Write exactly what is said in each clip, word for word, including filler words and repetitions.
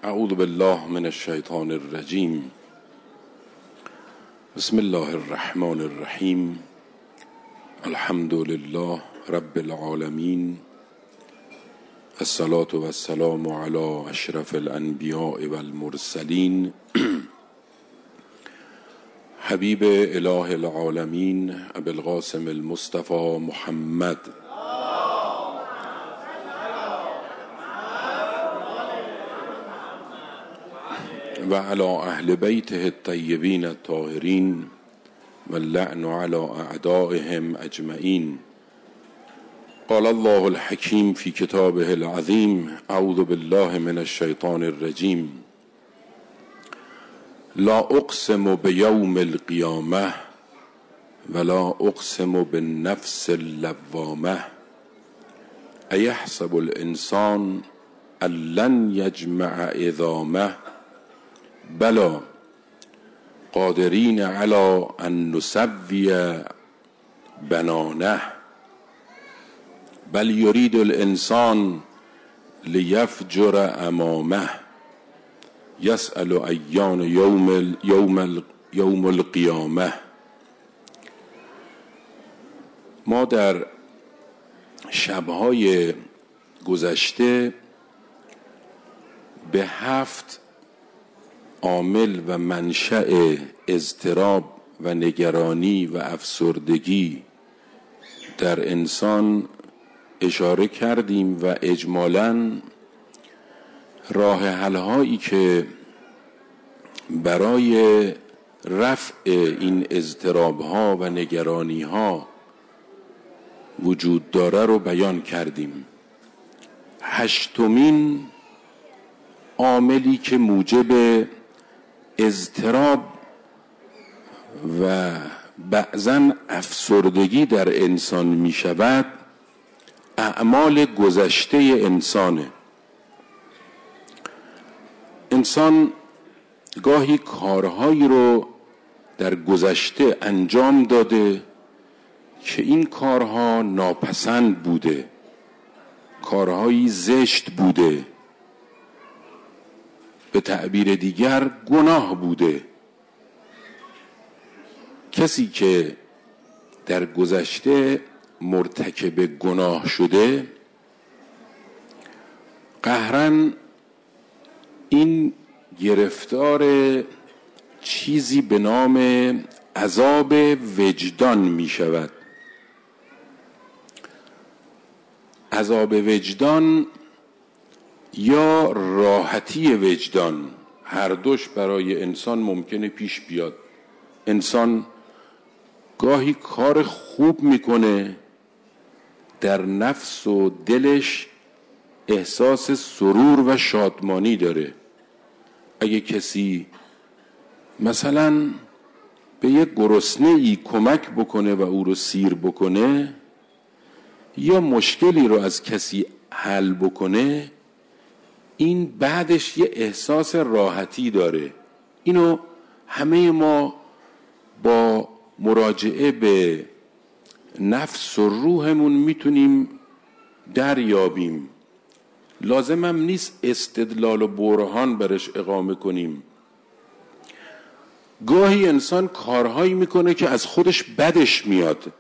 اعوذ بالله من الشیطان الرجیم. بسم الله الرحمن الرحیم. الحمد لله رب العالمین. الصلاة والسلام علی اشرف الانبیاء والمرسلین حبیب اله العالمین ابی القاسم المصطفى محمد و علی اهل بیته الطیبین الطاهرین و اللعن علی اعدائهم اجمعین. قال الله الحکیم فی کتابه العظیم. اعوذ بالله من الشیطان الرجیم. لا اقسم بیوم القیامه ولا اقسم بالنفس اللوامه. ایحسب الانسان ان لن یجمع عظامه بلا قادرین علی ان نسوی بنانه. بل یرید الانسان لیفجر امامه. یسأل ایان یوم یوم یوم القیامه. ما در شبهای گذشته به هفت عامل و منشأ اضطراب و نگرانی و افسردگی در انسان اشاره کردیم و اجمالاً راه حل‌هایی که برای رفع این اضطراب‌ها و نگرانی‌ها وجود داره رو بیان کردیم. هشتمین عاملی که موجب اضطراب و بعضاً افسردگی در انسان می شود اعمال گذشته انسانه. انسان گاهی کارهایی رو در گذشته انجام داده که این کارها ناپسند بوده، کارهایی زشت بوده، به تعبیر دیگر گناه بوده. کسی که در گذشته مرتکب گناه شده قهرن این گرفتار چیزی به نام عذاب وجدان می شود. عذاب وجدان یا راحتی وجدان، هر دوش برای انسان ممکنه پیش بیاد. انسان گاهی کار خوب میکنه، در نفس و دلش احساس سرور و شادمانی داره. اگه کسی مثلا به یک گرسنه‌ای کمک بکنه و او رو سیر بکنه یا مشکلی رو از کسی حل بکنه، این بعدش یه احساس راحتی داره. اینو همه ما با مراجعه به نفس و روحمون میتونیم دریابیم. لازم هم نیست استدلال و برهان برش اقامه کنیم. گاهی انسان کارهایی میکنه که از خودش بدش میاد،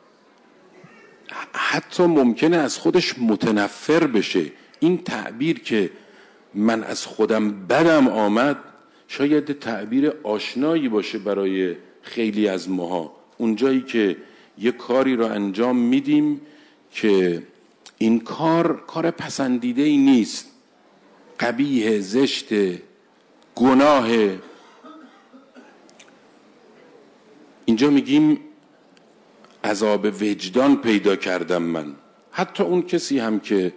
حتی ممکنه از خودش متنفر بشه. این تعبیر که من از خودم بدم آمد شاید تعبیر آشنایی باشه برای خیلی از ماها. اونجایی که یه کاری رو انجام میدیم که این کار کار پسندیده ای نیست، قبیح، زشت، گناه، اینجا میگیم عذاب وجدان پیدا کردم من. حتی اون کسی هم که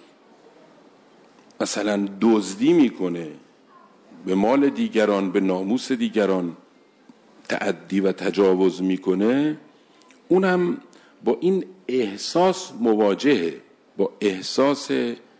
مثلا دزدی میکنه، به مال دیگران، به ناموس دیگران تعدی و تجاوز میکنه، اونم با این احساس مواجهه، با احساس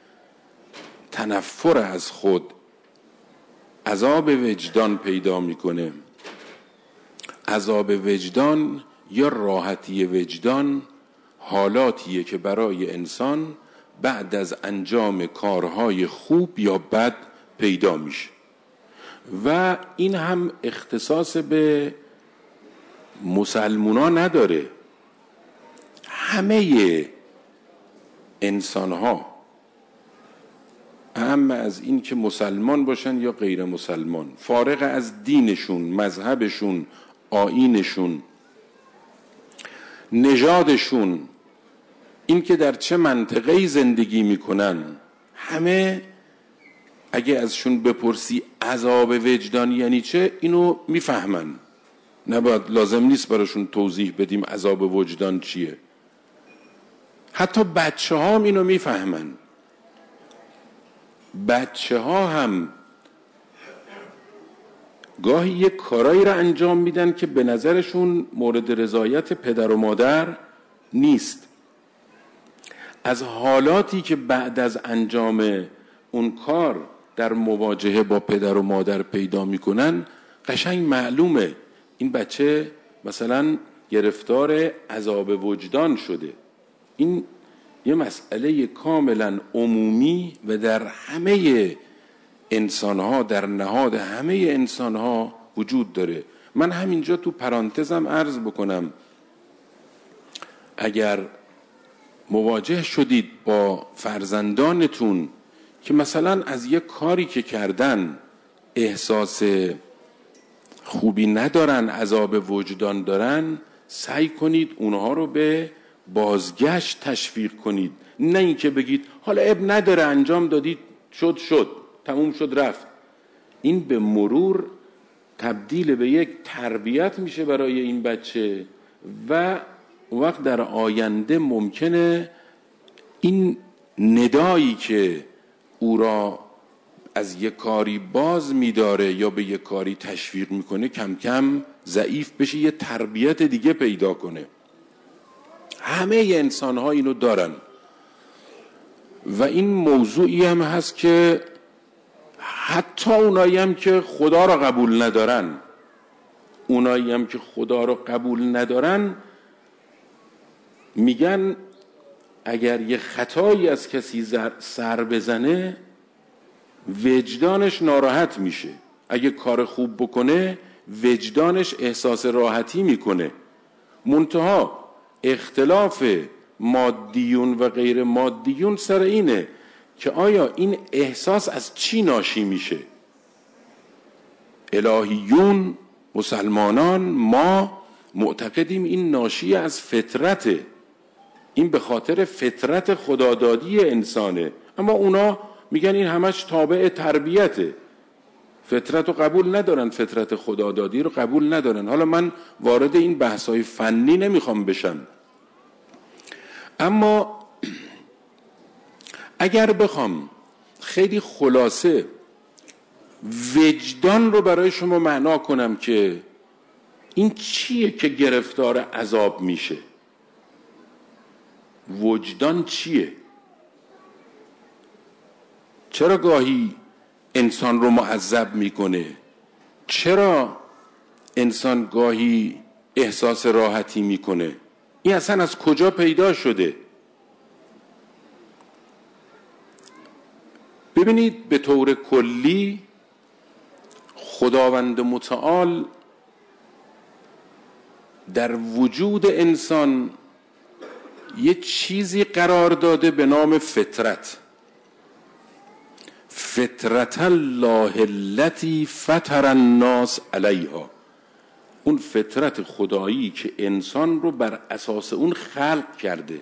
تنفر از خود، عذاب وجدان پیدا میکنه. عذاب وجدان یا راحتی وجدان حالاتیه که برای انسان بعد از انجام کارهای خوب یا بد پیدا میشه. و این هم اختصاص به مسلمونا نداره، همه انسان ها، اهم از این که مسلمان باشن یا غیر مسلمان، فارغ از دینشون، مذهبشون، آیینشون، نژادشون، این که در چه منطقه‌ای زندگی میکنن، همه اگه ازشون بپرسی عذاب وجدان یعنی چه، اینو میفهمن. نباید، لازم نیست براشون توضیح بدیم عذاب وجدان چیه. حتی بچه ها هم اینو میفهمن. بچه ها هم گاهی یک کارایی را انجام میدن که به نظرشون مورد رضایت پدر و مادر نیست. از حالاتی که بعد از انجام اون کار در مواجهه با پدر و مادر پیدا میکنن، قشنگ معلومه این بچه مثلا گرفتار عذاب وجدان شده. این یه مسئله کاملا عمومی و در همه انسانها، در نهاد همه انسانها وجود داره. من همینجا تو پرانتزم عرض بکنم، اگر مواجه شدید با فرزندانتون که مثلا از یک کاری که کردن احساس خوبی ندارن، عذاب وجدان دارن، سعی کنید اونها رو به بازگشت تشویق کنید. نه اینکه بگید حالا اب نداره، انجام دادید، شد شد تموم شد رفت. این به مرور تبدیل به یک تربیت میشه برای این بچه و اون وقت در آینده ممکنه این ندایی که او را از یک کاری باز میداره یا به یک کاری تشویق میکنه کم کم ضعیف بشه، یه تربیت دیگه پیدا کنه. همه انسان ها اینو دارن و این موضوعی هم هست که حتی اونایی هم که خدا را قبول ندارن اونایی هم که خدا را قبول ندارن میگن اگر یه خطایی از کسی سر بزنه وجدانش ناراحت میشه، اگه کار خوب بکنه وجدانش احساس راحتی میکنه. منتها اختلاف مادیون و غیر مادیون سر اینه که آیا این احساس از چی ناشی میشه. الهیون، مسلمانان، ما معتقدیم این ناشی از فطرته، این به خاطر فطرت خدادادی انسانه. اما اونا میگن این همش تابع تربیته، فطرت رو قبول ندارن، فطرت خدادادی رو قبول ندارن. حالا من وارد این بحث‌های فنی نمیخوام بشم، اما اگر بخوام خیلی خلاصه وجدان رو برای شما معنا کنم که این چیه که گرفتار عذاب میشه، وجدان چیه؟ چرا گاهی انسان رو معذب میکنه؟ چرا انسان گاهی احساس راحتی میکنه؟ این اصلا از کجا پیدا شده؟ ببینید، به طور کلی خداوند متعال در وجود انسان یه چیزی قرار داده به نام فطرت. فطرت الله التي فطر الناس علیها، اون فطرت خدایی که انسان رو بر اساس اون خلق کرده.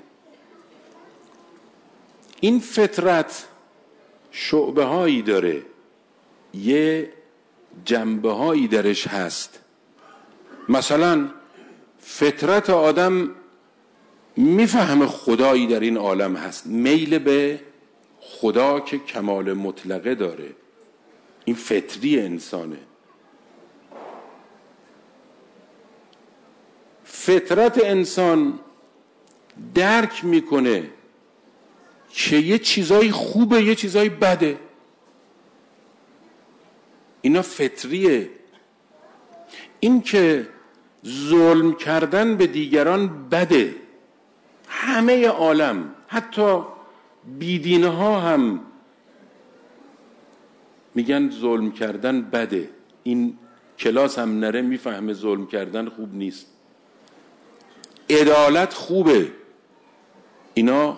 این فطرت شعبه هایی داره، یه جنبه هایی درش هست. مثلا فطرت آدم میفهمه خدایی در این عالم هست، میل به خدا که کمال مطلقه داره، این فطری انسانه. فطرت انسان درک میکنه که یه چیزای خوبه یه چیزای بده، اینا فطریه. این که ظلم کردن به دیگران بده، همه عالم حتی بیدینه ها هم میگن ظلم کردن بده، این کلاس هم نره میفهمه ظلم کردن خوب نیست. عدالت خوبه، اینا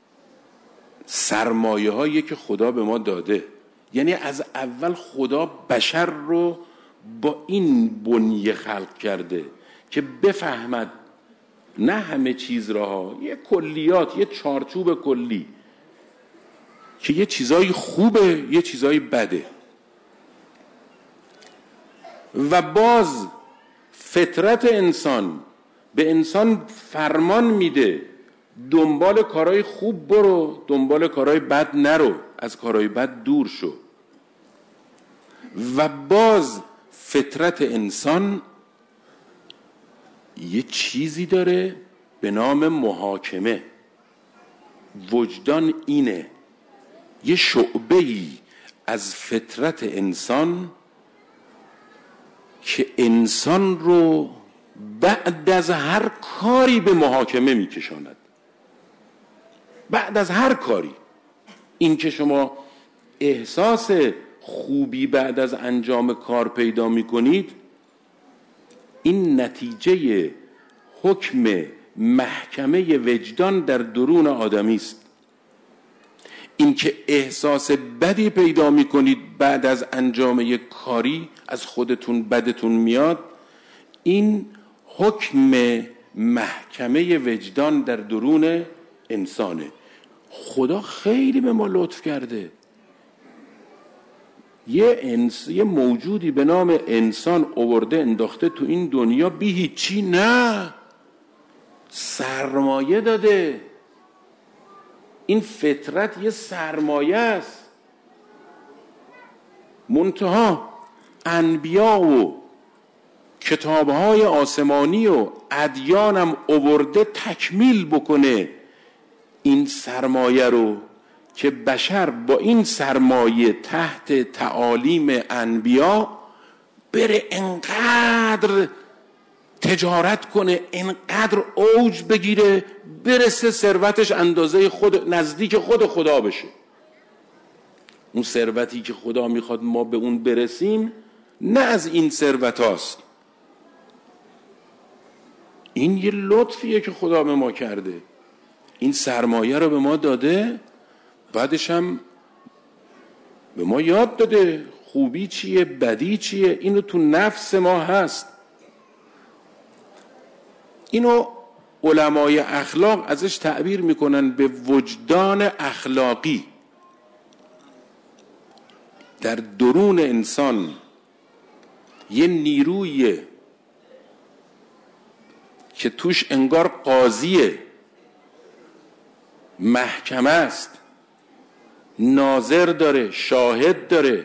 سرمایه هایی که خدا به ما داده. یعنی از اول خدا بشر رو با این بنیه خلق کرده که بفهمد نه همه چیز را، یه کلیات، یه چارچوب کلی که یه چیزای خوبه یه چیزای بده. و باز فطرت انسان به انسان فرمان میده دنبال کارهای خوب برو، دنبال کارهای بد نرو، از کارهای بد دور شو. و باز فطرت انسان یه چیزی داره به نام محاکمه. وجدان اینه، یه شعبه‌ای از فطرت انسان که انسان رو بعد از هر کاری به محاکمه میکشاند. بعد از هر کاری، این که شما احساس خوبی بعد از انجام کار پیدا میکنید، این نتیجه حکم محکمه وجدان در درون آدمی است. این که احساس بدی پیدا میکنید بعد از انجام یک کاری، از خودتون بدتون میاد، این حکم محکمه وجدان در درون انسانه. خدا خیلی به ما لطف کرده. یه, انس... یه موجودی به نام انسان آورده انداخته تو این دنیا بی هیچی، نه سرمایه داده. این فطرت یه سرمایه است. منتها انبیا و کتابهای آسمانی و ادیانم آورده تکمیل بکنه این سرمایه رو که بشر با این سرمایه تحت تعالیم انبیا بره انقدر تجارت کنه، انقدر اوج بگیره، برسه ثروتش اندازه خود نزدیک خود خدا بشه. اون ثروتی که خدا میخواد ما به اون برسیم نه از این ثروت هاست. این یه لطفیه که خدا به ما کرده، این سرمایه رو به ما داده، بعدش هم به ما یاد داده خوبی چیه بدی چیه. اینو تو نفس ما هست. اینو علمای اخلاق ازش تعبیر میکنن به وجدان اخلاقی. در درون انسان یه نیرویه که توش انگار قاضیه، محکمه است، ناظر داره، شاهد داره.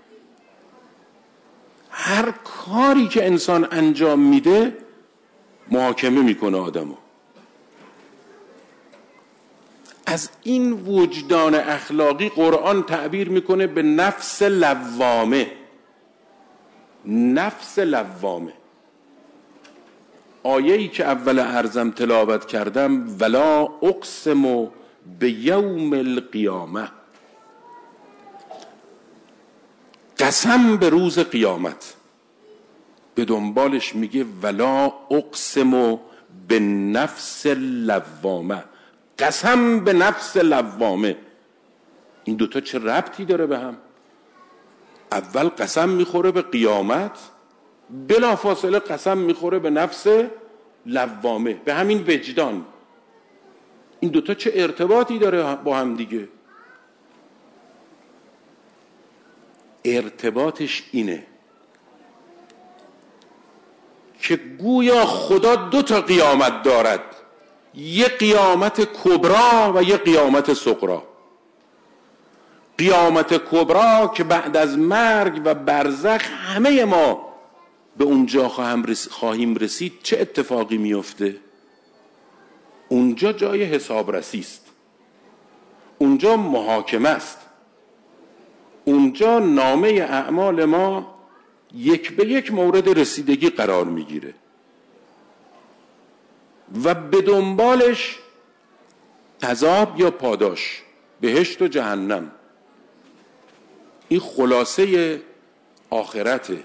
هر کاری که انسان انجام میده محاکمه میکنه آدمو. از این وجدان اخلاقی قرآن تعبیر میکنه به نفس لوامه. نفس لوامه. آیه‌ای که اول عرضم تلاوت کردم، ولا اقسم به یوم القیامه، قسم به روز قیامت. به دنبالش میگه ولا اقسم به نفس لوامه، قسم به نفس لوامه. این دوتا چه ربطی داره به هم؟ اول قسم میخوره به قیامت، بلا فاصله قسم میخوره به نفس لوامه، به همین وجدان. این دوتا چه ارتباطی داره با هم دیگه؟ ارتباطش اینه که گویا خدا دو تا قیامت دارد، یه قیامت کبرا و یه قیامت صغرا. قیامت کبرا که بعد از مرگ و برزخ همه ما به اونجا خواهیم رسید. چه اتفاقی میفته؟ اونجا جای حسابرسی است، اونجا محاکمه است، اونجا نامه اعمال ما یک به یک مورد رسیدگی قرار میگیره و به دنبالش عذاب یا پاداش، بهشت و جهنم. این خلاصه آخرته.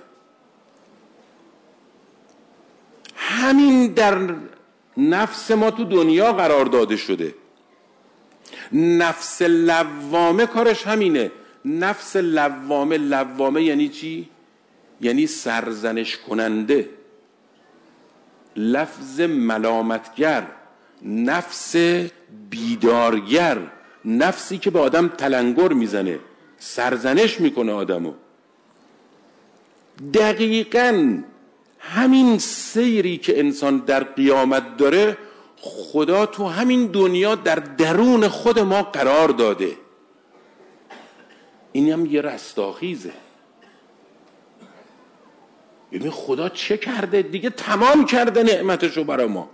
همین در نفس ما تو دنیا قرار داده شده. نفس لوامه کارش همینه. نفس لوامه، لوامه یعنی چی؟ یعنی سرزنش کننده، لفظ ملامتگر، نفس بیدارگر، نفسی که به آدم تلنگر میزنه، سرزنش میکنه آدمو. دقیقاً همین سیری که انسان در قیامت داره خدا تو همین دنیا در درون خود ما قرار داده. این هم یه رستاخیزه. ببین خدا چه کرده دیگه، تمام کرده نعمتشو برای ما.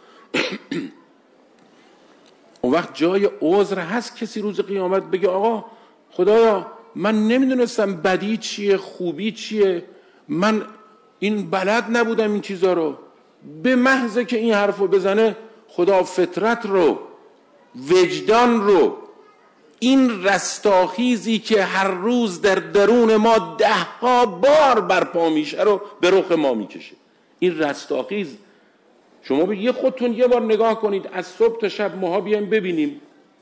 اون وقت جای عذر هست کسی روز قیامت بگه آقا خدایا من نمیدونستم بدی چیه خوبی چیه، من این بلد نبودم این چیزا رو. به محض که این حرفو بزنه خدا فطرت رو، وجدان رو، این رستاخیزی که هر روز در درون ما ده ها بار برپا میشه رو به رخ ما میکشه. این رستاخیز شما به یه خودتون یه بار نگاه کنید، از صبح تا شب ماها بیایم ببینیم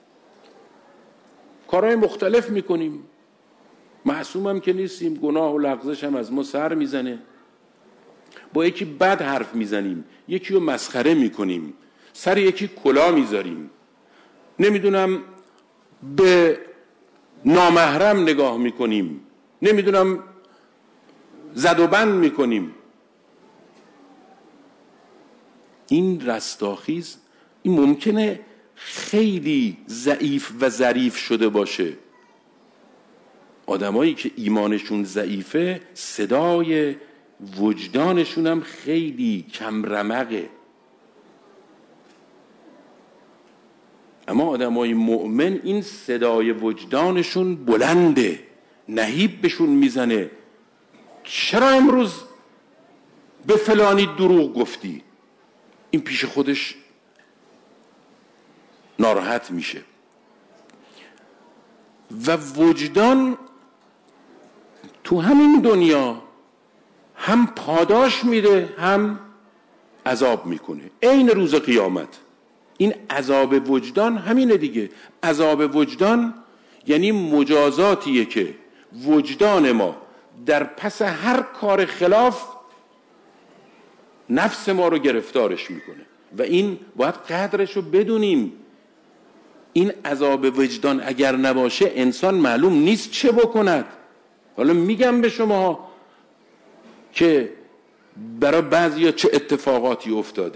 کارهای مختلف میکنیم، معصوم هم که نیستیم، گناه و لغزش هم از ما سر میزنه، با یکی بد حرف میزنیم، یکی رو مسخره میکنیم، سر یکی کلا میذاریم، نمیدونم به نامحرم نگاه میکنیم، نمیدونم زد و بند میکنیم. این رستاخیز این ممکنه خیلی ضعیف و ظریف شده باشه. آدمایی که ایمانشون ضعیفه صدای وجدانشون هم خیلی کم رمقه، اما آدمای مؤمن این صدای وجدانشون بلنده، نهیب بهشون میزنه. چرا امروز به فلانی دروغ گفتی؟ این پیش خودش ناراحت میشه. و وجدان تو همین دنیا هم پاداش میده هم عذاب میکنه. عین روز قیامت این عذاب وجدان همینه دیگه. عذاب وجدان یعنی مجازاتیه که وجدان ما در پس هر کار خلاف نفس ما رو گرفتارش میکنه و این باید قدرش رو بدونیم. این عذاب وجدان اگر نباشه انسان معلوم نیست چه بکند. حالا میگم به شما که برای بعضیا چه اتفاقاتی افتاده.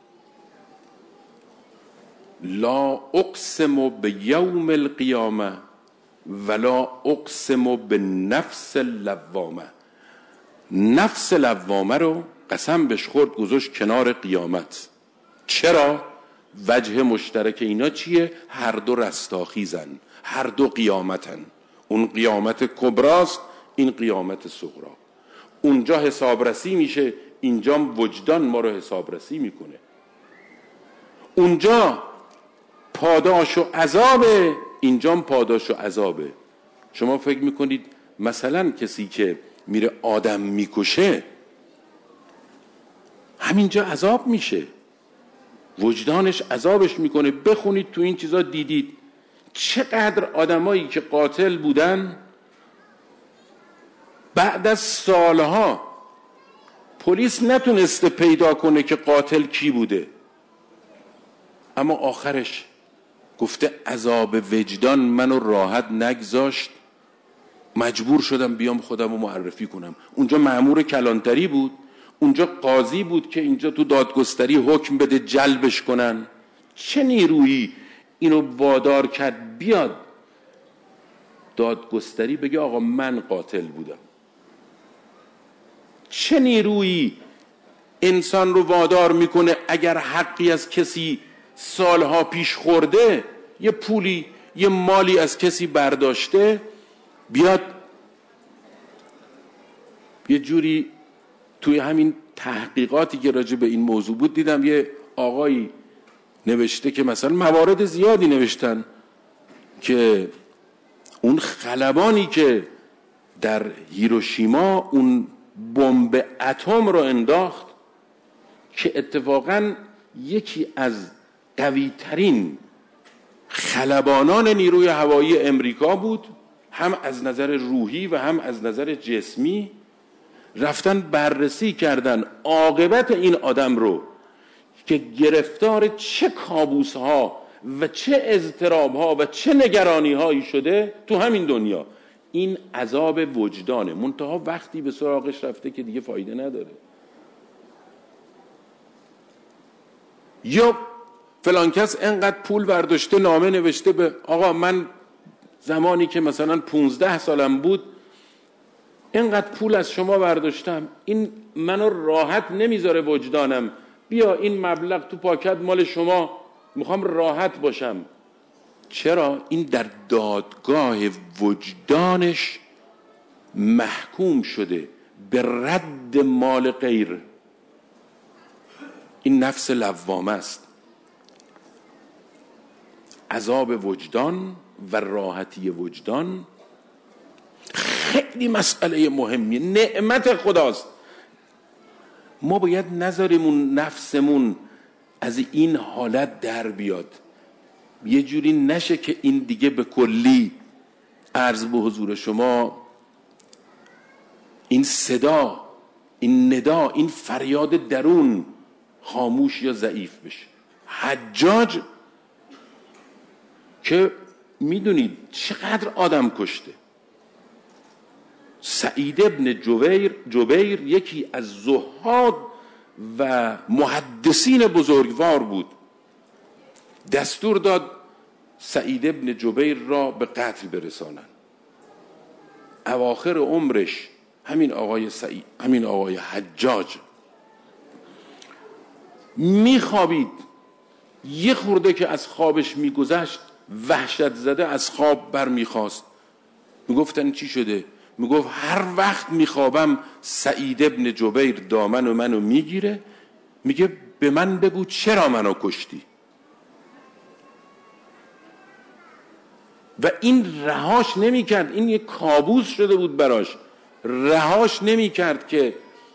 لا اقسم بیوم القیامه ولا اقسم بالنفس اللوامه. نفس لوامه رو قسم بهش خورد گذاشت کنار قیامت. چرا؟ وجه مشترک اینا چیه؟ هر دو رستاخیزن، هر دو قیامتن. اون قیامت کبراست، این قیامت صغرا. اونجا حسابرسی میشه، اینجا وجدان ما رو حسابرسی میکنه. اونجا پاداش و عذابه، اینجا پاداش و عذابه. شما فکر میکنید مثلا کسی که میره آدم میکشه همینجا عذاب میشه، وجدانش عذابش میکنه. بخونید تو این چیزا دیدید چقدر آدمایی که قاتل بودن بعد از سالها پلیس نتونسته پیدا کنه که قاتل کی بوده، اما آخرش گفته عذاب وجدان منو راحت نگذاشت، مجبور شدم بیام خودم رو معرفی کنم. اونجا مأمور کلانتری بود، اونجا قاضی بود که اینجا تو دادگستری حکم بده جلبش کنن. چه نیرویی اینو وادار کرد بیاد دادگستری بگه آقا من قاتل بودم؟ چه نیرویی انسان رو وادار میکنه اگر حقی از کسی سالها پیش خورده، یه پولی یه مالی از کسی برداشته، بیاد یه جوری توی همین تحقیقاتی که راجع به این موضوع بود دیدم یه آقایی نوشته که مثلا موارد زیادی نوشتن که اون خلبانی که در هیروشیما اون بمب اتم رو انداخت که اتفاقاً یکی از قوی‌ترین خلبانان نیروی هوایی امریکا بود، هم از نظر روحی و هم از نظر جسمی. رفتن بررسی کردن عاقبت این آدم رو که گرفتار چه کابوس‌ها و چه اضطراب‌ها و چه نگرانی‌هایی شده تو همین دنیا. این عذاب وجدانه، منتها وقتی به سراغش رفته که دیگه فایده نداره. یا فلان کس انقدر پول برداشته نامه نوشته به آقا من زمانی که مثلا پونزده سالم بود اینقدر پول از شما برداشتم، این منو راحت نمیذاره وجدانم، بیا این مبلغ تو پاکت مال شما، میخوام راحت باشم. چرا؟ این در دادگاه وجدانش محکوم شده به رد مال غیر. این نفس لوامه است. عذاب وجدان و راحتی وجدان خیلی مسئله مهمیه، نعمت خداست. ما باید نذاریمون نفسمون از این حالت در بیاد، یه جوری نشه که این دیگه به کلی عرض به حضور شما این صدا، این ندا، این فریاد درون خاموش یا ضعیف بشه. حجاج که میدونید چقدر آدم کشته. سعید ابن جبیر, جبیر یکی از زهاد و محدثین بزرگوار بود. دستور داد سعید ابن جبیر را به قتل برسانند. اواخر عمرش همین آقای سعید، همین آقای حجاج میخوابید، یه خورده که از خوابش میگذشت وحشت زده از خواب بر میخواست. میگفتن چی شده؟ میگفت هر وقت میخوابم سعید ابن جبیر دامن و منو میگیره، میگه به من بگو چرا منو کشتی. و این رهاش نمیکرد، این یک کابوس شده بود براش، رهاش نمیکرد که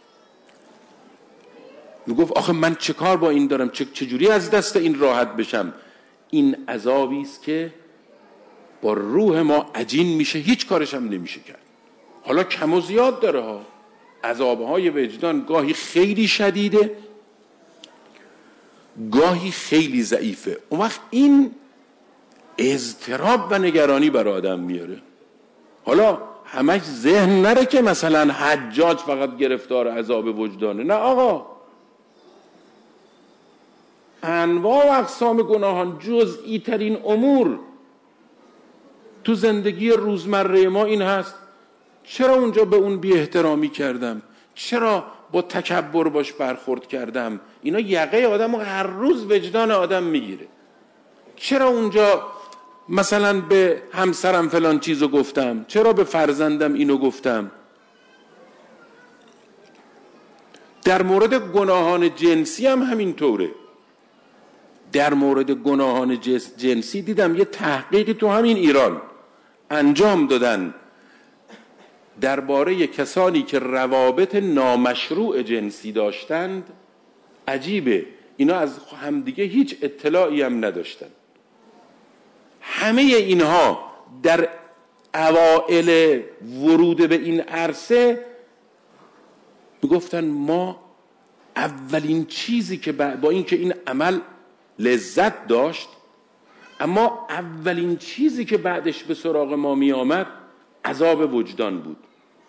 میگفت آخه من چه کار با این دارم، چجوری از دست این راحت بشم. این عذابی است که با روح ما عجین میشه، هیچ کارش هم نمیشه کرد. حالا کم و زیاد داره ها، عذابهای وجدان گاهی خیلی شدیده، گاهی خیلی ضعیفه. اون وقت این اضطراب و نگرانی بر آدم میاره. حالا همش ذهن نره که مثلا حجاج فقط گرفتار عذاب وجدانه، نه آقا، انواع و اقسام گناهان، جزئی ترین امور تو زندگی روزمره ما این هست. چرا اونجا به اون بی احترامی کردم؟ چرا با تکبر باش برخورد کردم؟ اینا یقه آدم رو هر روز وجدان آدم میگیره. چرا اونجا مثلا به همسرم فلان چیزو گفتم؟ چرا به فرزندم اینو گفتم؟ در مورد گناهان جنسی هم همینطوره. در مورد گناهان جنسی دیدم یه تحقیقی تو همین ایران انجام دادن درباره کسانی که روابط نامشروع جنسی داشتند. عجیبه، اینا از همدیگه هیچ اطلاعی هم نداشتن. همه اینها در اوائل ورود به این عرصه میگفتن ما اولین چیزی که با این که این عمل لذت داشت، اما اولین چیزی که بعدش به سراغ ما می آمد عذاب وجدان بود.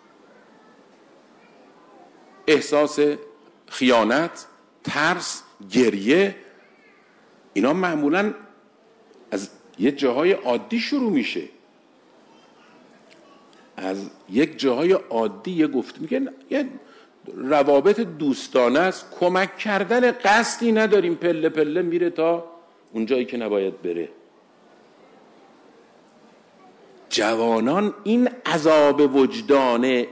احساس خیانت، ترس، گریه، اینا معمولاً از یک جاهای عادی شروع میشه. از یک جاهای عادی یه گفت میگن یه روابط دوستانه است، کمک کردن، قصدی نداریم، پله پله میره تا اون جایی که نباید بره. جوانان این عذاب وجدان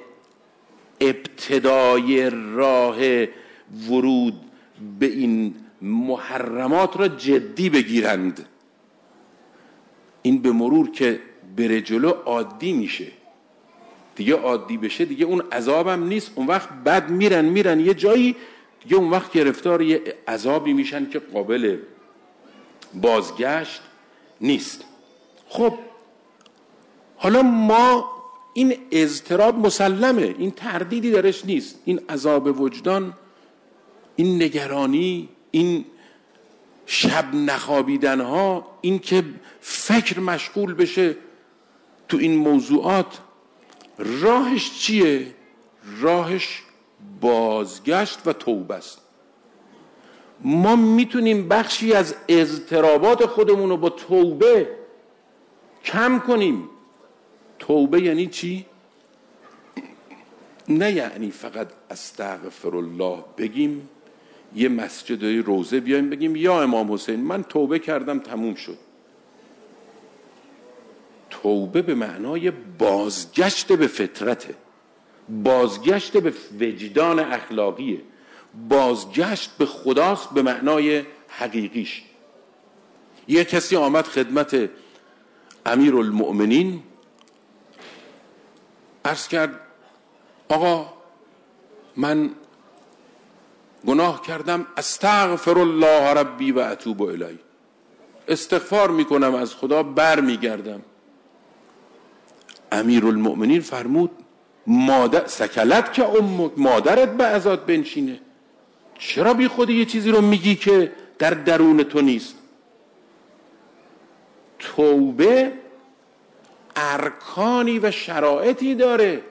ابتدای راه ورود به این محرمات را جدی بگیرند. این به مرور که بره جلو عادی میشه. دیگه عادی بشه دیگه اون عذابم نیست. اون وقت بعد میرن میرن یه جایی دیگه اون وقت گرفتار یه عذابی میشن که قابل بازگشت نیست. خب حالا ما این اضطراب مسلمه، این تردیدی درش نیست، این عذاب وجدان، این نگرانی، این شب نخوابیدن ها، این که فکر مشغول بشه تو این موضوعات، راهش چیه؟ راهش بازگشت و توبه است. ما میتونیم بخشی از اضطرابات خودمون رو با توبه کم کنیم. توبه یعنی چی؟ نه یعنی فقط استغفر الله بگیم، یه مسجدی روزه بیایم بگیم یا امام حسین من توبه کردم تموم شد. توبه به معنای بازگشت به فطرته، بازگشت به وجدان اخلاقیه، بازگشت به خداست به معنای حقیقیش. یه کسی آمد خدمت امیرالمؤمنین عرض کرد آقا من گناه کردم، استغفر الله ربی و اتوب الیه، استغفار میکنم از خدا بر میگردم. امیرالمؤمنین فرمود مادر سکلت که امک، مادرت به عزات بنشینه، چرا بی خودی یه چیزی رو میگی که در درون تو نیست؟ توبه ارکانی و شرایطی داره.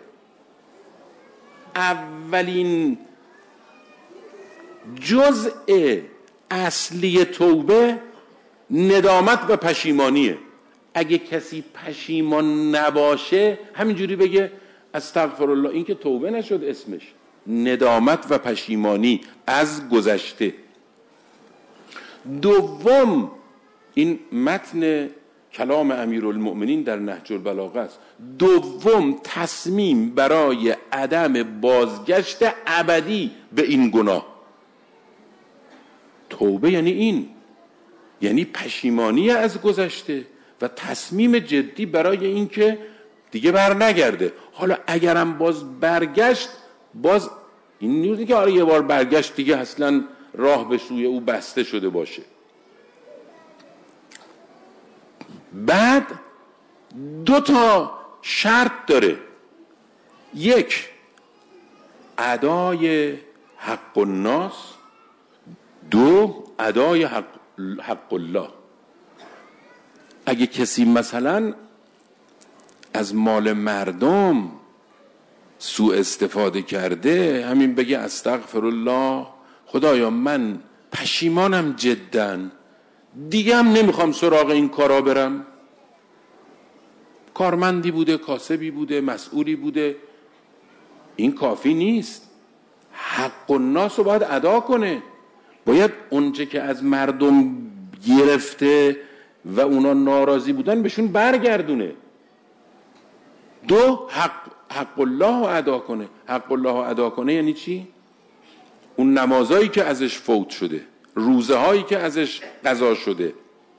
اولین جزء اصلی توبه ندامت و پشیمانیه. اگه کسی پشیمان نباشه همینجوری بگه استغفر الله، این که توبه نشد اسمش. ندامت و پشیمانی از گذشته. دوم، این متن کلام امیرالمؤمنین در نهج البلاغه است. دوم، تصمیم برای عدم بازگشت ابدی به این گناه. توبه یعنی این، یعنی پشیمانی از گذشته و تصمیم جدی برای این که دیگه بر نگرده. حالا اگرم باز برگشت، باز این نیست که آره یه بار برگشت دیگه اصلا راه به سوی او بسته شده باشه. بعد دو تا شرط داره. یک، ادای حق الناس. دو، ادای حق, حق الله. اگه کسی مثلا از مال مردم سوء استفاده کرده، همین بگه استغفر الله، خدایا من پشیمانم جداً، دیگه هم نمیخوام سراغ این کارا برم. کارمندی بوده، کاسبی بوده، مسئولی بوده، این کافی نیست. حق الناس رو باید ادا کنه. باید اونچه که از مردم گرفته و اونا ناراضی بودن بهشون برگردونه. دو، حق, حق الله رو ادا کنه. حق الله رو ادا کنه یعنی چی؟ اون نمازایی که ازش فوت شده، روزه هایی که ازش قضا شده،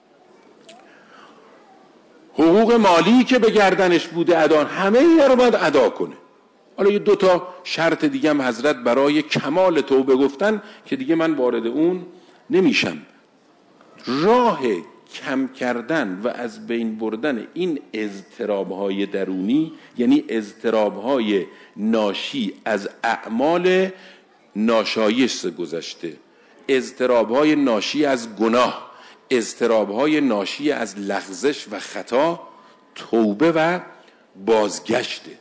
حقوق مالی که به گردنش بوده ادا، همه اینا رو باید ادا کنه. حالا یه دو تا شرط دیگه هم حضرت برای کمال توبه گفتن که دیگه من وارد اون نمیشم. راه کم کردن و از بین بردن این اضطراب‌های درونی، یعنی اضطراب‌های ناشی از اعمال ناشایست گذشته، اضطراب‌های ناشی از گناه، اضطراب‌های ناشی از لغزش و خطا، توبه و بازگشته.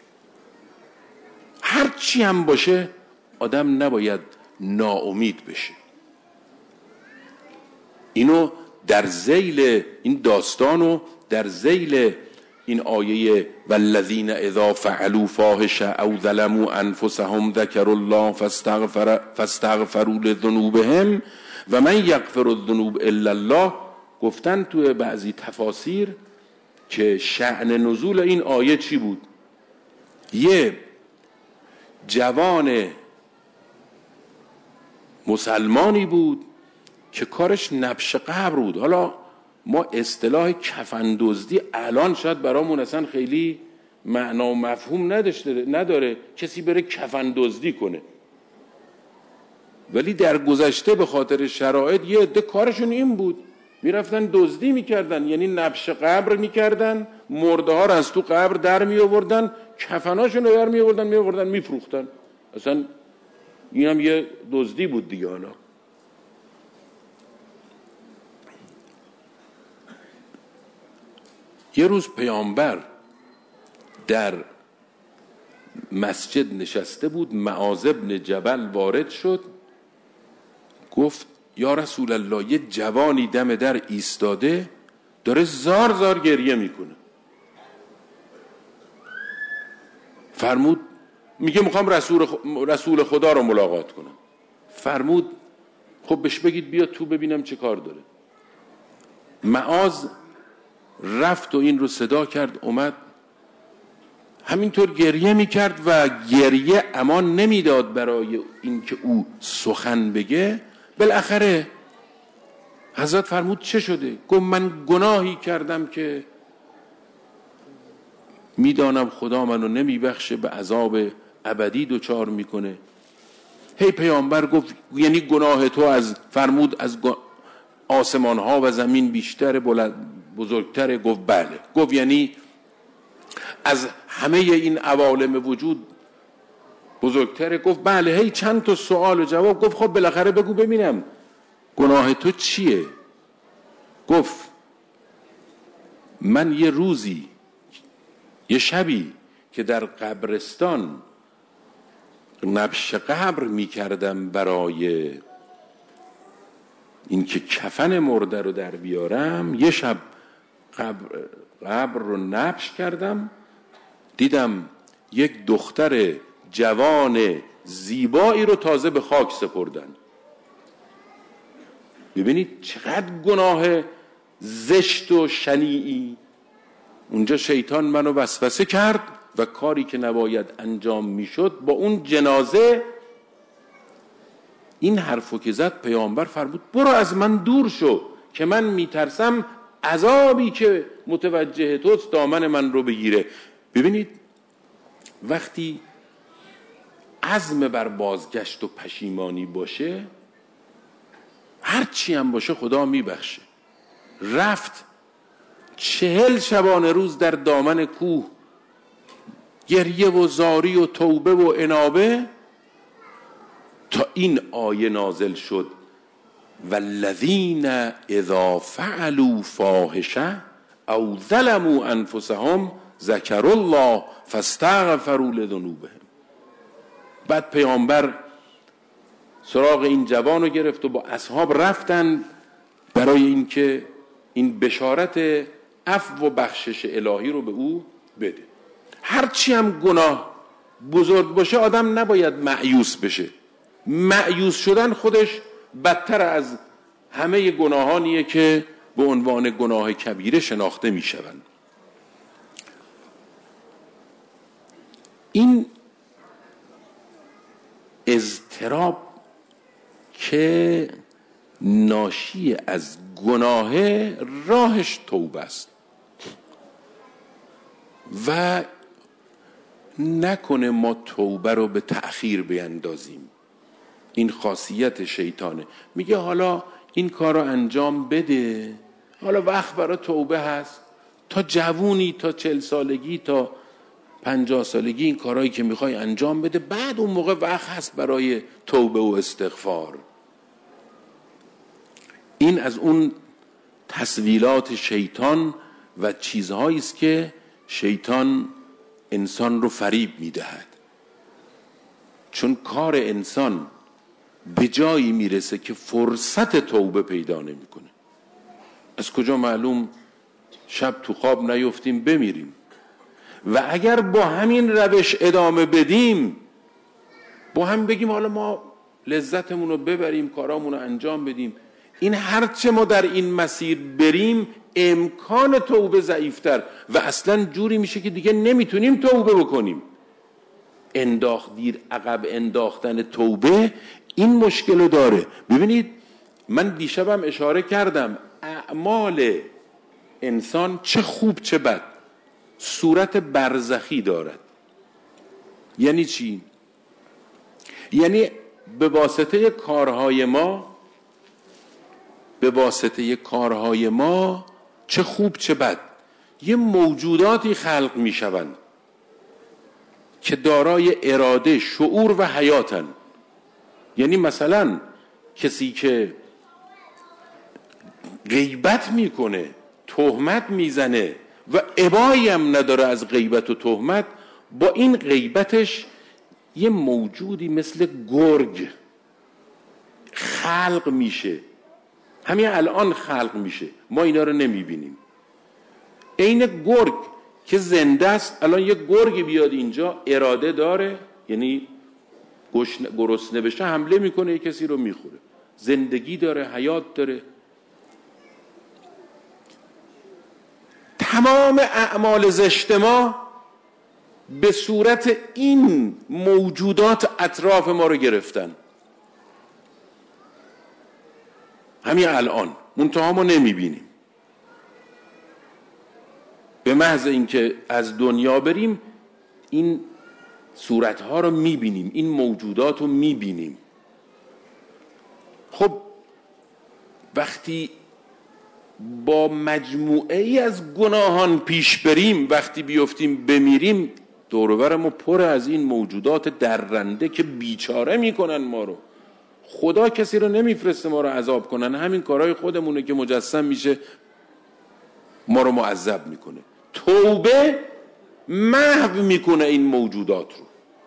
هر چی هم باشه آدم نباید ناامید بشه. اینو در ذیل این داستانو در ذیل این آیه والذین اذا فعلوا فاحشه او ظلموا انفسهم ذکروا الله فاستغفر فاستغفروا لذنوبهم و من یغفر الذنوب الا الله گفتن تو بعضی تفاسیر که شأن نزول این آیه چی بود. یه جوان مسلمانی بود که کارش نبش قبر بود. حالا ما اصطلاح کفن دزدی الان شاید برامون اصلا خیلی معنا و مفهوم نداشته نداره کسی بره کفن دزدی کنه. ولی در گذشته به خاطر شرایط یه عده کارشون این بود، میرفتن دزدی میکردن، یعنی نبش قبر میکردن، مرده ها رو از تو قبر در می آوردن، کفناشون رو در می آوردن می آوردن میفروختن. اصلا این هم یه دزدی بود دیگه. حالا یه روز پیامبر در مسجد نشسته بود، معاذ بن جبل وارد شد، گفت یا رسول الله یه جوانی دم در ایستاده داره زار زار گریه میکنه. فرمود میگه میخوام رسول رسول خدا رو ملاقات کنم. فرمود خب بهش بگید بیا تو ببینم چه کار داره. معاذ رفت و این رو صدا کرد، اومد، همینطور گریه میکرد و گریه امان نمیداد برای اینکه او سخن بگه. بالاخره حضرت فرمود چه شده؟ گفت من گناهی کردم که میدانم خدا منو نمیبخشه، به عذاب ابدی دچار میکنه. هی پیامبر گفت یعنی گناه تو از فرمود از آسمان ها و زمین بیشتر بزرگتره؟ گفت بله. گفت یعنی از همه این عوالم وجود بزرگتره؟ گفت بله. هی چند تا سوال و جواب. گفت خب بالاخره بگو ببینم گناه تو چیه؟ گفت من یه روزی یه شبی که در قبرستان نبش قبر می کردم برای این که کفن مرده رو در بیارم، یه شب قبر, قبر رو نبش کردم، دیدم یک دختر جوان زیبایی رو تازه به خاک سپردن. ببینید چقدر گناه زشت و شنیعی. اونجا شیطان منو وسوسه کرد و کاری که نباید انجام میشد با اون جنازه. این حرفو که زد پیامبر فرمود برو از من دور شو که من میترسم عذابی که متوجه توست دامن من رو بگیره. ببینید وقتی عزم بر بازگشت و پشیمانی باشه، هر چی هم باشه خدا میبخشه. رفت چهل شبانه روز در دامن کوه گریه و زاری و توبه و انابه تا این آیه نازل شد والذین اذا فعلوا فاحشه او ظلموا انفسهم ذکروا الله فاستغفروا لذنوبهم. بعد پیامبر سراغ این جوانو گرفت و با اصحاب رفتن برای اینکه این بشارت عفو و بخشش الهی رو به او بده. هرچی هم گناه بزرگ باشه آدم نباید مایوس بشه. مایوس شدن خودش بدتر از همه گناهانیه که به عنوان گناه کبیره شناخته می شوند. این اضطراب که ناشی از گناه راهش توبه است و نکنه ما توبه رو به تأخیر بیندازیم. این خاصیت شیطانه. میگه حالا این کار رو انجام بده، حالا وقت برای توبه هست، تا جوونی، تا چل سالگی، تا پنجاه سالگی این کارهایی که میخوای انجام بده، بعد اون موقع وقت هست برای توبه و استغفار. این از اون تسویلات شیطان و چیزهایی است که شیطان انسان رو فریب میدهد. چون کار انسان به جایی میرسه که فرصت توبه پیدا نمیکنه. از کجا معلوم شب تو خواب نیفتیم بمیریم؟ و اگر با همین روش ادامه بدیم، با هم بگیم حالا ما لذتمون رو ببریم، کارامون رو انجام بدیم، این هرچه ما در این مسیر بریم امکان توبه ضعیفتر و اصلا جوری میشه که دیگه نمیتونیم توبه بکنیم. انداخت دیر عقب انداختن توبه این مشکل رو داره. ببینید من دیشبم اشاره کردم اعمال انسان چه خوب چه بد صورت برزخی دارد. یعنی چی؟ یعنی به واسطه کارهای ما به واسطه کارهای ما چه خوب چه بد یه موجوداتی خلق می شوند که دارای اراده، شعور و حیاتن. یعنی مثلا کسی که غیبت میکنه، تهمت میزنه و ابایی هم نداره از غیبت و تهمت، با این غیبتش یه موجودی مثل گرگ خلق میشه. همین الان خلق میشه، ما اینا رو نمیبینیم. عین گرگ که زنده است، الان یه گرگ بیاد اینجا اراده داره، یعنی گرسنه بشه حمله میکنه، یه کسی رو میخوره، زندگی داره، حیات داره. تمام اعمال زشت ما به صورت این موجودات اطراف ما رو گرفتن. همین الان منتها ما نمیبینیم. به محض اینکه از دنیا بریم این صورتها رو میبینیم، این موجودات رو میبینیم. خب وقتی با مجموعه ای از گناهان پیش بریم، وقتی بیفتیم بمیریم، دور و برمون پر از این موجودات درنده که بیچاره میکنن ما رو. خدا کسی رو نمیفرسته ما رو عذاب کنن، همین کارهای خودمونه که مجسم میشه ما رو معذب میکنه. توبه محو میکنه این موجودات رو.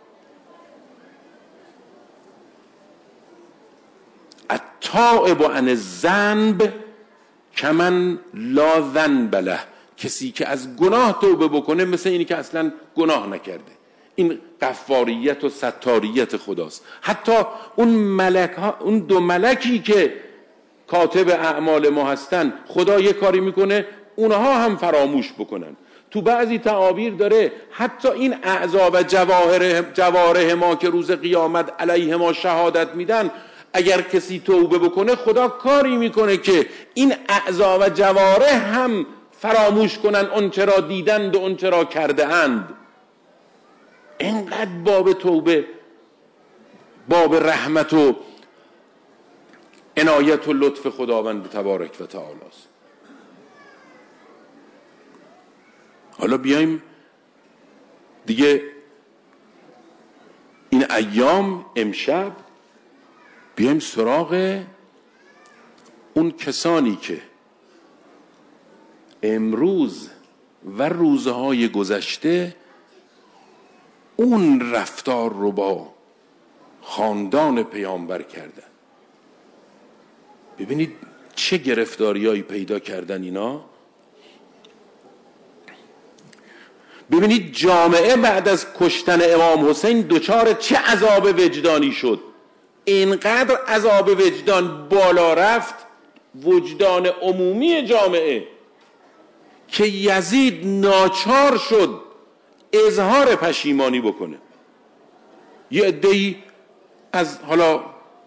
التائب عن الذنب کمن لا ذنب له، کسی که از گناه توبه بکنه مثل اینی که اصلا گناه نکرده. این غفاریت و ستاریت خداست. حتی اون ملک ها، اون دو ملکی که کاتب اعمال ما هستن، خدا یه کاری میکنه اونها هم فراموش بکنن. تو بعضی تعابیر داره حتی این اعضا و جواهر جوارح ما که روز قیامت علیه ما شهادت میدن، اگر کسی توبه بکنه خدا کاری میکنه که این اعضا و جوارح هم فراموش کنن اون چرا دیدند و اون چرا کرده اند. اینقدر باب توبه باب رحمت و عنایت و لطف خداوند تبارک و تعالی است. حالا بیایم دیگه این ایام، امشب بیایم سراغ اون کسانی که امروز و روزهای گذشته اون رفتار رو با خاندان پیامبر کردن. ببینید چه گرفتاریایی پیدا کردن اینا. ببینید جامعه بعد از کشتن امام حسین دچار چه عذاب وجدانی شد. اینقدر عذاب وجدان بالا رفت، وجدان عمومی جامعه، که یزید ناچار شد اظهار پشیمانی بکنه. یه عده‌ای از حالا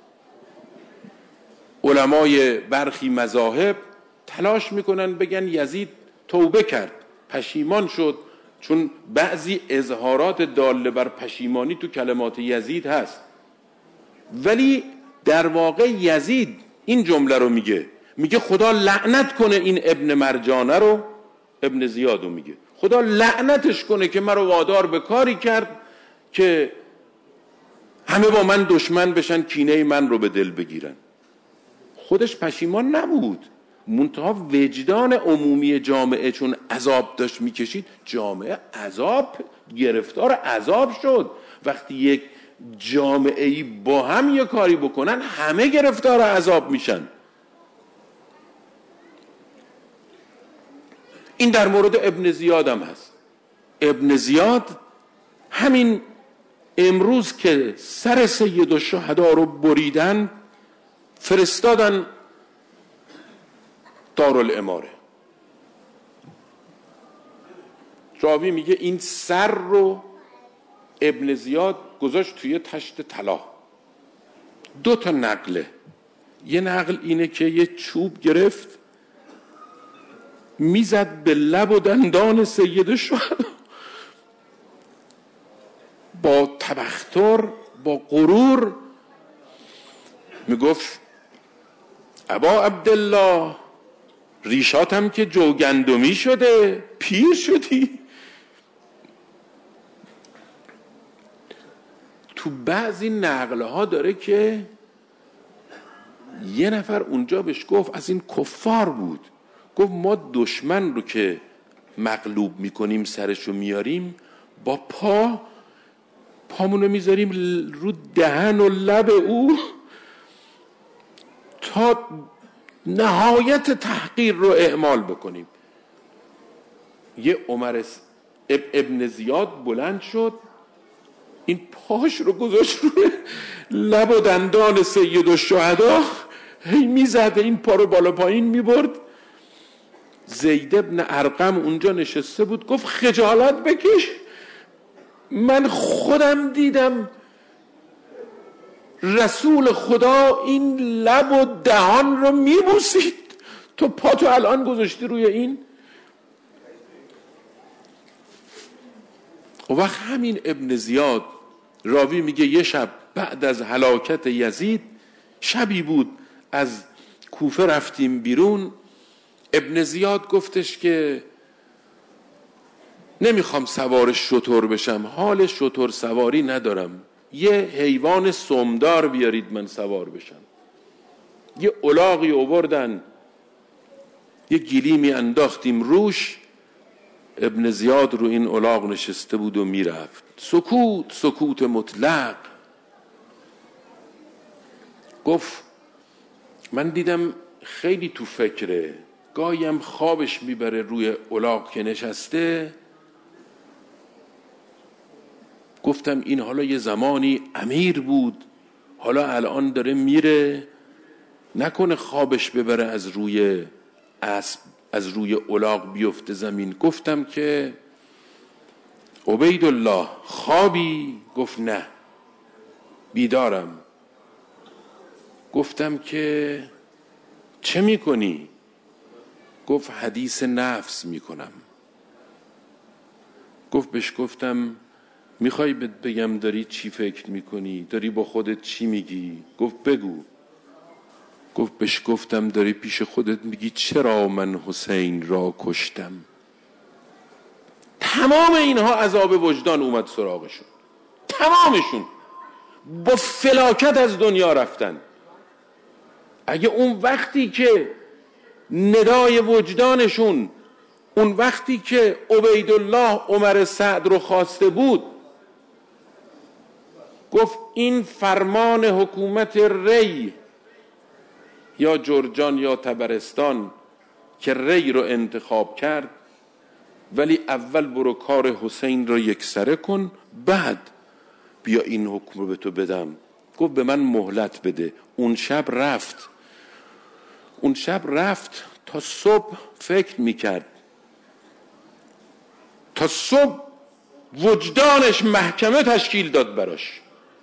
علمای برخی مذاهب تلاش میکنن بگن یزید توبه کرد، پشیمان شد، چون بعضی اظهارات داله بر پشیمانی تو کلمات یزید هست. ولی در واقع یزید این جمله رو میگه، میگه خدا لعنت کنه این ابن مرجانه رو، ابن زیاد رو میگه، خدا لعنتش کنه که مرا وادار به کاری کرد که همه با من دشمن بشن، کینه من رو به دل بگیرن. خودش پشیمان نبود، منتها وجدان عمومی جامعه چون عذاب داشت میکشید، جامعه عذاب گرفتار عذاب شد. وقتی یک جامعه‌ای با هم یک کاری بکنن همه گرفتار عذاب میشن. این در مورد ابن زیاد هم هست. ابن زیاد همین امروز که سر سید الشهدا رو بریدن، فرستادن دارالاماره. راوی میگه این سر رو ابن زیاد گذاشت توی تشت طلا. دو تا نقله. یه نقل اینه که یه چوب گرفت، میزد به لب و دندان سید الشهدا، با تبختر، با غرور میگفت ابا عبدالله ریشاتم که جوگندمی شده، پیر شدی. تو بعضی نقله ها داره که یه نفر اونجا بهش گفت، از این کفار بود، گفت ما دشمن رو که مغلوب میکنیم سرشو میاریم با پا پامونو میذاریم رو دهن و لب او تا نهایت تحقیر رو اعمال بکنیم. یه عمر ابن زیاد بلند شد، این پاش رو گذاشت روی لب و دندان سید الشهدا، هی میزد این پا رو بالا پایین میبرد. زید ابن ارقم اونجا نشسته بود، گفت خجالت بکش، من خودم دیدم رسول خدا این لب و دهان رو میبوسید، تو پاتو الان گذاشتی روی این. و وقت همین ابن زیاد راوی میگه یه شب بعد از هلاکت یزید، شبی بود از کوفه رفتیم بیرون، ابن زیاد گفتش که نمیخوام سوار شتر بشم، حال شتر سواری ندارم، یه حیوان سمدار بیارید من سوار بشم. یه الاغی آوردن، یه گلیمی انداختیم روش، ابن زیاد رو این الاغ نشسته بود و میرفت. سکوت، سکوت مطلق. گفت من دیدم خیلی تو فکره، گاهیم خوابش میبره روی الاغ که نشسته. گفتم این حالا یه زمانی امیر بود، حالا الان داره میره، نکنه خوابش ببره از روی اسب، از روی الاغ بیفته زمین. گفتم که عبیدالله خوابی؟ گفت نه بیدارم. گفتم که چه میکنی؟ گفت حدیث نفس میکنم. گفت بهش گفتم میخوای بگم داری چی فکر میکنی؟ داری با خودت چی میگی؟ گفت بگو. گفت بهش گفتم داری پیش خودت میگی چرا من حسین را کشتم. تمام اینها عذاب وجدان اومد سراغشون، تمامشون با فلاکت از دنیا رفتن. اگه اون وقتی که ندای وجدانشون، اون وقتی که عبیدالله عمر سعد رو خواسته بود، گفت این فرمان حکومت ری یا جرجان یا تبرستان که ری رو انتخاب کرد، ولی اول برو کار حسین رو یکسره کن، بعد بیا این حکم رو به تو بدم. گفت به من مهلت بده. اون شب رفت، اون شب رفت تا صبح فکر میکرد، تا صبح وجدانش محکمه تشکیل داد براش.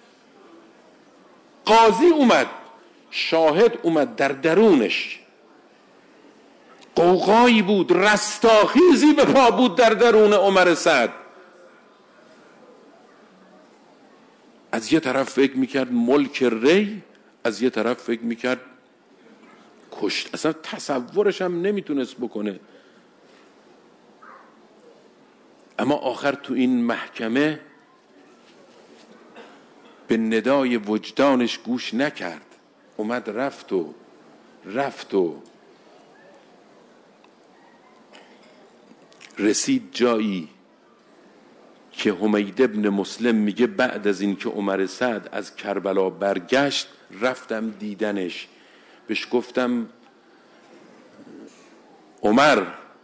قاضی اومد، شاهد اومد، در درونش قوقایی بود، رستاخیزی به پا بود در درون عمر سعد. از یه طرف فکر میکرد ملک ری، از یه طرف فکر میکرد کشت. اصلا تصورش هم نمیتونست بکنه. اما آخر تو این محکمه به ندای وجدانش گوش نکرد، اومد رفت و رفت و رسید جایی که حمید ابن مسلم میگه بعد از این که عمر سعد از کربلا برگشت رفتم دیدنش. بهش گفتم عمر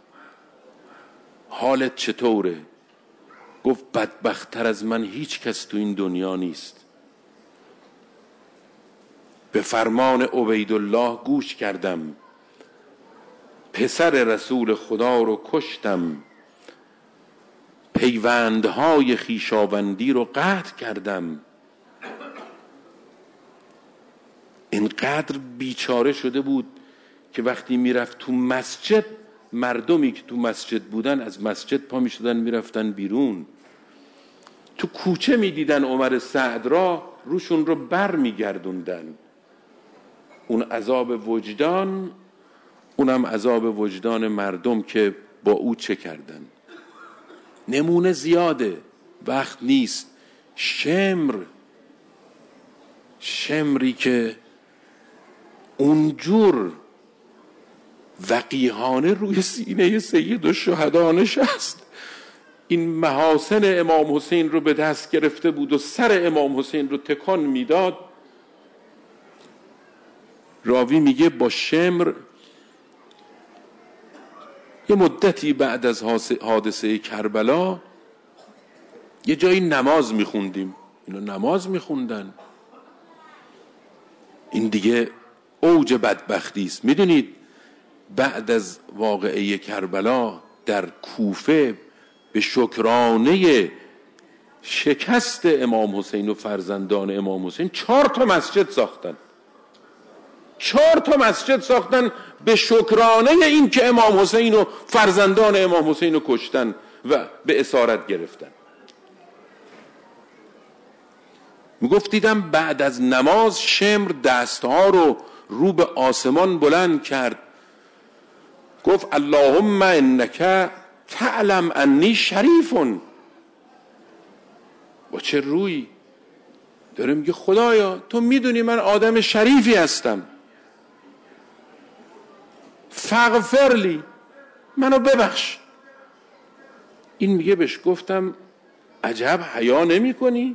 حالت چطوره؟ گفت بدبخت‌تر از من هیچ کس تو این دنیا نیست. به فرمان عبیدالله گوش کردم، پسر رسول خدا رو کشتم، پیوندهای خویشاوندی رو قطع کردم. اینقدر بیچاره شده بود که وقتی میرفت تو مسجد مردمی که تو مسجد بودن از مسجد پا می شدن می رفتن بیرون، تو کوچه می دیدن عمر سعد را، روشون رو بر می گردوندن. اون عذاب وجدان، اونم عذاب وجدان مردم که با او چه کردن. نمونه زیاده، وقت نیست. شمر، شمری که اونجور وقیحانه روی سینه سید الشهدا نشست، این محاسن امام حسین رو به دست گرفته بود و سر امام حسین رو تکان میداد. راوی میگه با شمر یه مدتی بعد از حادثه کربلا یه جایی نماز میخوندیم، اینا نماز میخوندن. این دیگه اوج بدبختی است. میدونید بعد از واقعه کربلا در کوفه به شکرانه شکست امام حسین و فرزندان امام حسین چهار تا مسجد ساختن. چهار تا مسجد ساختن به شکرانه این که امام حسین و فرزندان امام حسین رو کشتن و به اسارت گرفتن. میگفت دیدم بعد از نماز شمر دستها رو رو به آسمان بلند کرد، گفت اللهم انک تعلم انی شریفون. با چه روی داره میگه خدایا تو میدونی من آدم شریفی هستم، فاغفر لی، منو ببخش. این میگه بهش گفتم عجب حیا نمی کنی؟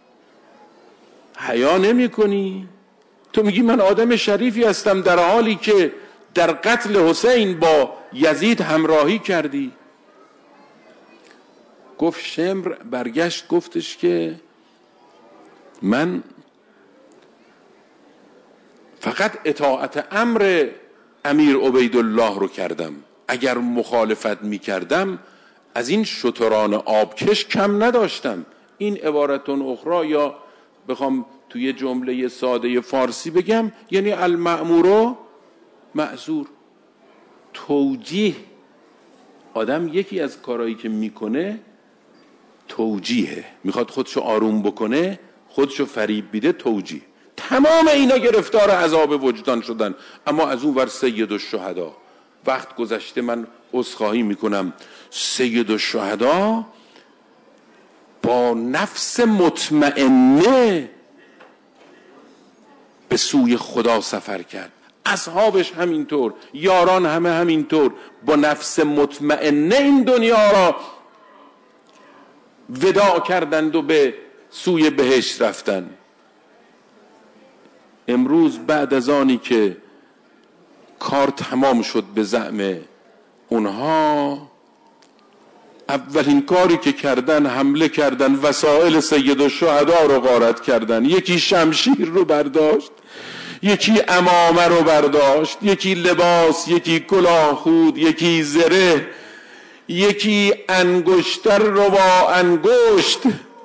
حیا نمی کنی؟ تو میگی من آدم شریفی هستم در حالی که در قتل حسین با یزید همراهی کردی. گفت شمر برگشت گفتش که من فقط اطاعت امر امیر عبیدالله رو کردم، اگر مخالفت میکردم از این شتران آبکش کم نداشتم. این عبارتون اخرى، یا بخوام توی جمله ساده فارسی بگم، یعنی المأمور معذور. توجیه، آدم یکی از کارهایی که میکنه توجیهه، میخواد خودشو آروم بکنه، خودشو فریب بیده، توجیه. تمام اینا گرفتار عذاب وجدان شدن. اما از اون ور سید الشهدا، وقت گذشته من عذرخواهی میکنم، سید الشهدا با نفس مطمئنه به سوی خدا سفر کرد. اصحابش همینطور، یاران همه همینطور، با نفس مطمئنه این دنیا را وداع کردند و به سوی بهشت رفتن. امروز بعد از آنی که کار تمام شد به زعم اونها، اولین کاری که کردن حمله کردن، وسائل سید الشهدا رو غارت کردن. یکی شمشیر رو برداشت، یکی عمامه رو برداشت، یکی لباس، یکی کلاهخود، یکی زره، یکی انگشتر رو با انگشت.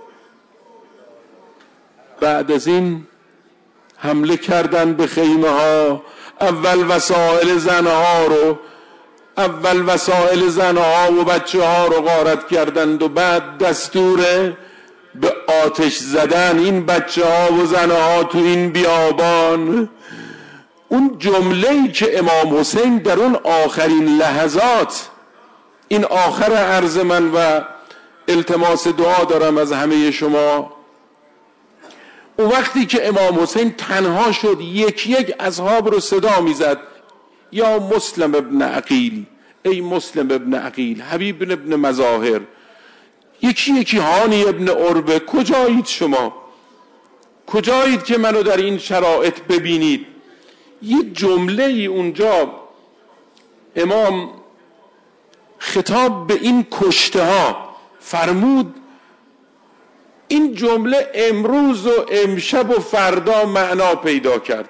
بعد از این حمله کردن به خیمه ها. اول وسائل زنها رو اول وسائل زنها و بچه ها رو غارت کردند و بعد دستور به آتش زدن این بچه ها و زنها تو این بیابان. اون جمله‌ای که امام حسین در اون آخرین لحظات، این آخر عرض من و التماس دعا دارم از همه شما، اون وقتی که امام حسین تنها شد یک یک اصحاب رو صدا میزد، یا مسلم ابن عقیل، ای مسلم ابن عقیل، حبیب ابن مظاهر، یکی یکی هانی ابن عربه، کجایید شما؟ کجایید که منو در این شرایط ببینید؟ یه جمله ای اونجا امام خطاب به این کشته ها فرمود. این جمله امروز و امشب و فردا معنا پیدا کرد.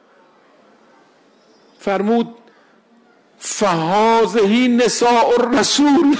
فرمود فهذه نساء الرسول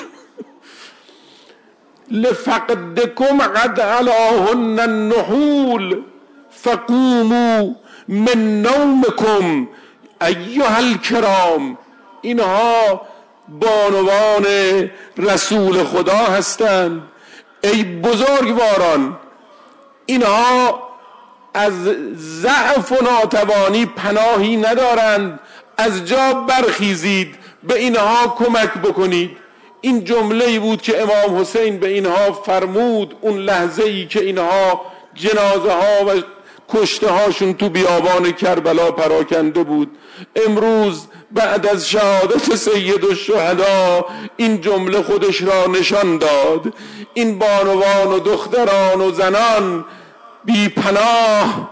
لفقدكم قد علاهن النحول فقوموا من نومكم ایها الکرام. اینها بانوان رسول خدا هستند. ای بزرگواران، اینها از ضعف و ناتوانی پناهی ندارند، از جا برخیزید، به اینها کمک بکنید. این جمله‌ای بود که امام حسین به اینها فرمود اون لحظه‌ای که اینها جنازه ها و کشته هاشون تو بیابان کربلا پراکنده بود. امروز بعد از شهادت سید الشهدا این جمله خودش را نشان داد. این بانوان و دختران و زنان بی پناه